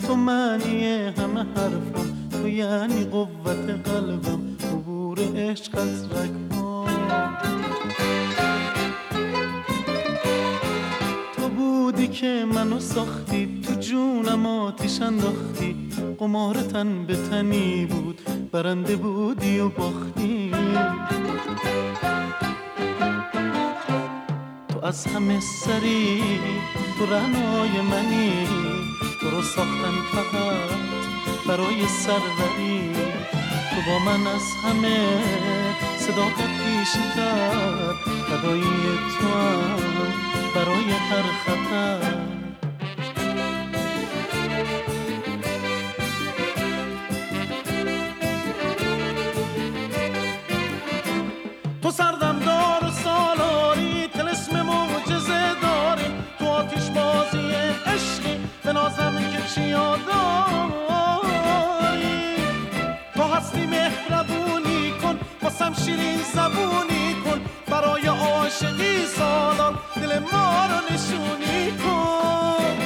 تو معنی همه حرفم، تو یعنی قوت قلبم، عبور عشق از رگ‌هام. تو بودی که منو ساختی، تو جونم آتیش انداختی، قمار تن به تنی بود، برنده بودی و باختی. تو از همه سری، تو رعنای منی، تو رو ساختن فقط برای سروری. تو با من از همه صداقت بیشتر، فدایی تو هم برای هر خطر. تو سردم دار و سالاری، طلسم معجزه داری، تو آتیش بازی عشقی، به نازم که چیا داری. تو هستی مهربونی کن، واسم شیرین زبونی کن، برای عاشقی سالار دل ما رو نشونی کن.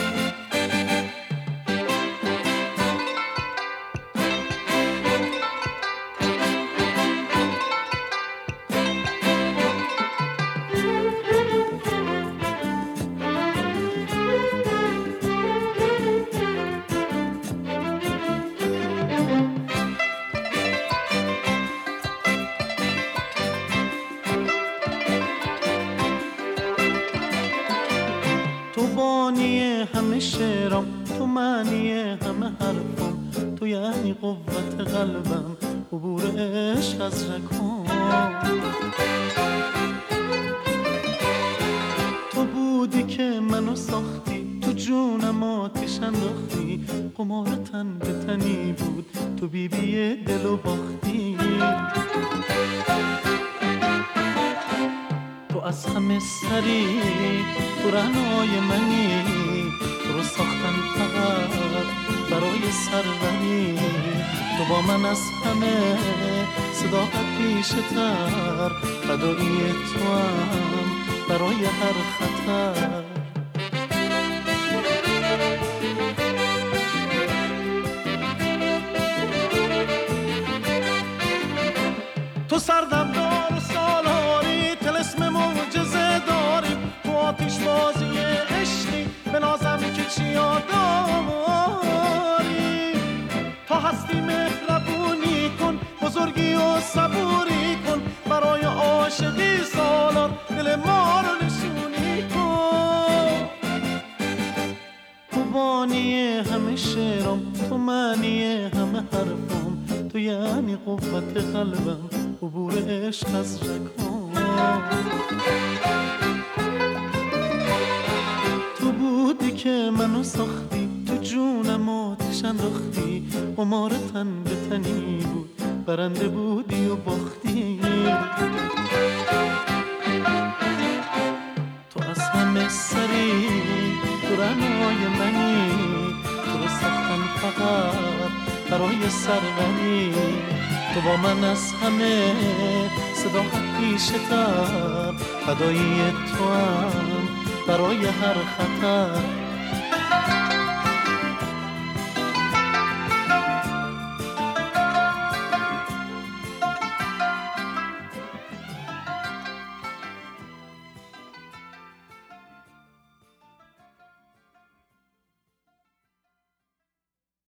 همه شعرام، تو معنی همه حرفام، تو یعنی قوت قلبم، عبور عشق از رگ‌هام. تو بودی که منو ساختی، تو جونم آتیش انداختی، قمار تن به تنی بود، تو بیبی دل و باختی. تو از همه سری، تو رعنای منی، تو رو ساختن فقط برای سروری. تو با من از همه صداقت بیشتر، فدایی تو هم برای هر خطر. تو سردم دار و سالاری، طلسم معجزه داری، تو آتیش بازی عشقی، به نازم که چیا داری. تو هستی مهربونی کن، بزرگی و صبوری کن، برای عاشقی سالار دل ما رو نشونی کن. تو بانی همه شعرام، تو معنی همه حرفام، تو یعنی قوت قلبم، عبور عشق از رگ‌هام. تو بودی که منو ساختی، تو جونم آتیش انداختی، قمار تن به تنی بود، برنده بودی و باختی. تو از همه سری، تو رعنای منی، تو رو ساختن فقط برای سروری. تو با من از همه صداقت بیشتر، فدایی تو هم برای هر خطر.